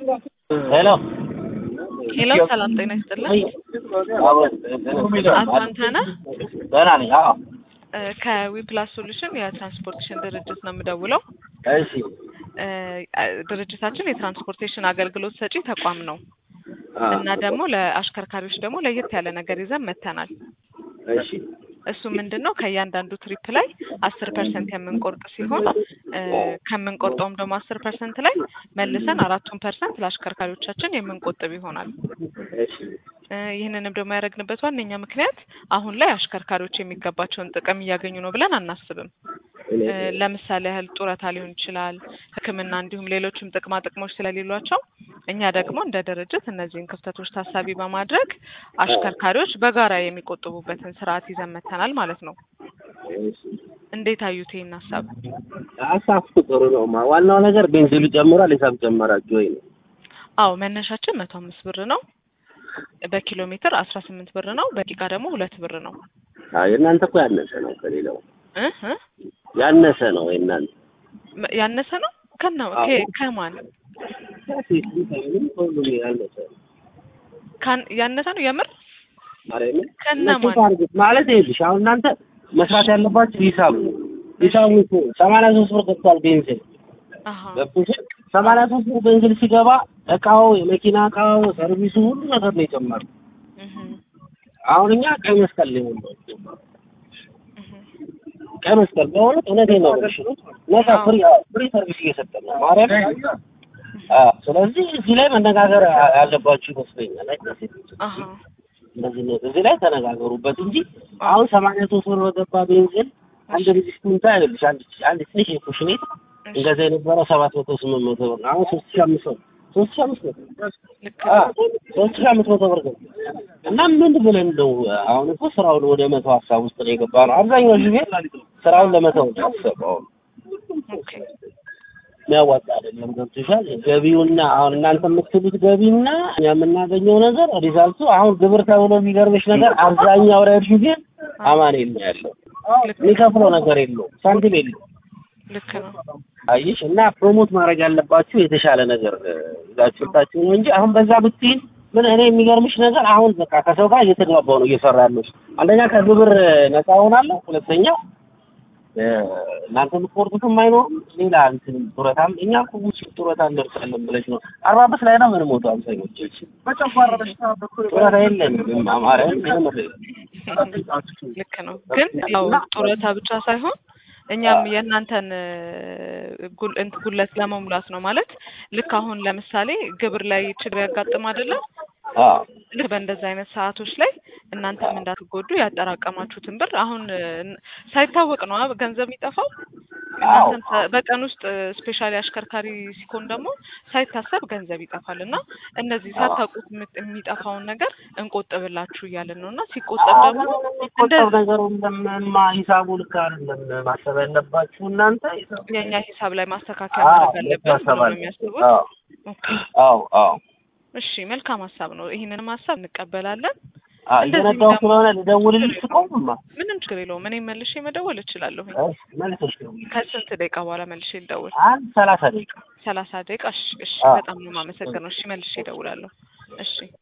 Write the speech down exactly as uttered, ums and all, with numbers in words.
ሄሎ ሄሎ ሰላም ጤና ይስጥልኝ። አቶ አንተነህ ደህና ነኝ። አዎ ከዊፕላስ ሶሉሽን የትራንስፖርቴሽን ድርጅት ነው የምደውለው። እሺ ድርጅታችን የትራንስፖርቴሽን አገልግሎት ሰጪ ተቋም ነው እና ደግሞ ለአሽከርካሪዎች ደግሞ ለየት ያለ ነገር ይዘን መተናል። እሺ እሱ ምንድነው ከእያንዳንዱ ትሪፕ ላይ አስር ፐርሰንት የምንቆርጥ ሲሆን ከምንቆርጠውም ደግሞ አስር ፐርሰንት ላይ መልሰን አራቱን ፐርሰንት ለአሽከርካሪዎቻችን የምንቆጥብ ይሆናል። እሺ ይህንንም ደግሞ ያደረግንበት ዋነኛ ምክንያት አሁን ላይ አሽከርካሪዎች የሚገባቸውን ጥቅም እያገኙ ነው ብለን አናስብም። ለምሳሌ ያህል ጡረታ ሊሆን ይችላል፣ ሕክምና እንዲሁም ሌሎችም ጥቅማ ጥቅሞች ስለሌሏቸው እኛ ደግሞ እንደ ድርጅት እነዚህን ክፍተቶች ታሳቢ በማድረግ አሽከርካሪዎች በጋራ የሚቆጥቡበትን ስርዓት ይዘን መተናል ማለት ነው። እንዴት አዩት ይሄን ሀሳብ? ሀሳብ ጥሩ ነው። ዋናው ነገር ቤንዚሉ ጨምሯል፣ ሂሳብ ጨመራችሁ ወይ ነው? አዎ መነሻችን መቶ አምስት ብር ነው። በኪሎ ሜትር አስራ ስምንት ብር ነው። በደቂቃ ደግሞ ሁለት ብር ነው። አይ እናንተ እኮ ያነሰ ነው ከሌላው እ እ ያነሰ ነው እናንተ ያነሰ ነው ከነው ከማን ካን ያነሰ ነው የምር ከነማን ማለት ይልሽ አሁን እናንተ መስራት ያለባችሁ ሂሳብ ነው። ሂሳቡ እኮ ሰማንያ ሦስት ብር ገብቷል ቤንዚን። አሃ ሰማንያ ሦስት ብር ቤንዚን ሲገባ እቃው የመኪና እቃው ሰርቪሱ ሁሉ ነገር ነው የጨመረው። አሁን እኛ ቀይ መስቀል ላይ ነው ቀይ መስቀል በሆነ እውነቴን ነው ነፃ ፍሪ ፍሪ ሰርቪስ እየሰጠን ነው ማርያም። አዎ ስለዚህ እዚህ ላይ መነጋገር ያለባችሁ ይመስለኛል። አሃ እንደዚህ ነው እዚህ ላይ ተነጋገሩበት እንጂ አሁን ሰማንያ ሦስት ብር በገባ ቤንዚን አንድ ሪዚስታንስ አይደልሽ አንድ አንድ ትንሽ የኩሽኔት እንደዛ የነበረው ሰባት መቶ ስምንት መቶ ብር አሁን ሶስት ሺህ አምስት መቶ ሶስት ሺህ አምስት መቶ አዎ ሶስት ሺህ አምስት መቶ ብር እና ምን ብለን ነው አሁን እኮ ስራውን ወደ መቶ ሀሳብ ውስጥ ነው የገባነው። አብዛኛው ጊዜ ስራውን ለመተው ነው ያሰበው። ኦኬ ያዋጣ አይደለም ገብቶሻል። ገቢውና አሁን እናንተ የምትሉት ገቢና የምናገኘው ነገር ሪዛልቱ አሁን ግብር ተብሎ የሚገርምሽ ነገር አብዛኛው ረድሽ ግን አማን የለም ያለው የሚከፍለው ነገር የለውም ሳንቲም የለውም። ልክ ነው አይሽ እና ፕሮሞት ማድረግ ያለባችሁ የተሻለ ነገር ይዛችሁታችሁ ነው እንጂ አሁን በዛ ብትይን ምን እኔ የሚገርምሽ ነገር አሁን በቃ ከሰው ጋር እየተግባባው ነው እየሰራ ያለው። አንደኛ ከግብር ነፃ ሆናለሁ፣ ሁለተኛ እናንተ የምትቆርጡትም አይኖርም። ሌላ እንትን ጡረታም እኛ እኮ ውጭ ጡረታ እንደርሳለን ብለሽ ነው አርባ አምስት ላይ ነው ምንም ወጣው አብዛኞቹ በጨጓራ በሽታ በኩል ጡረታ የለም አማራን ምንም ልክ ነው። ግን ያው ጡረታ ብቻ ሳይሆን እኛም የእናንተን ጉለት ለመሙላት ነው ማለት ልክ አሁን ለምሳሌ ግብር ላይ ችግር ያጋጥም አይደለ? አዎ ልክ በእንደዛ አይነት ሰዓቶች ላይ እናንተም እንዳትጎዱ ያጠራቀማችሁትን ብር አሁን ሳይታወቅ ነው ገንዘብ የሚጠፋው። እናንተም በቀን ውስጥ ስፔሻሊ አሽከርካሪ ሲኮን ደግሞ ሳይታሰብ ገንዘብ ይጠፋል እና እነዚህ ሳታውቁት የሚጠፋውን ነገር እንቆጥብላችሁ እያልን ነውና ሲቆጠብ ደግሞ እንደዚህ ነገር እንደማ ሂሳቡ ልክ አይደለም ማሰብ ያለባችሁ እናንተ የኛ ሂሳብ ላይ ማስተካከያ ማድረግ አለብን ነው የሚያስቡት። አዎ አዎ እሺ መልካም ሀሳብ ነው። ይሄንንም ሀሳብ እንቀበላለን። እንደዚህ ስለሆነ ልደውልልሽ ትቆምማ ምንም ችግር የለውም። እኔ መልሼ መደወል እችላለሁ። እሺ መልሰሽ ከስንት ደቂቃ በኋላ መልሼ ልደውል? አንድ ሰላሳ ደቂቃ ሰላሳ ደቂቃ እሺ እሺ በጣም ነው የማመሰግነው። እሺ መልሼ እደውላለሁ። እሺ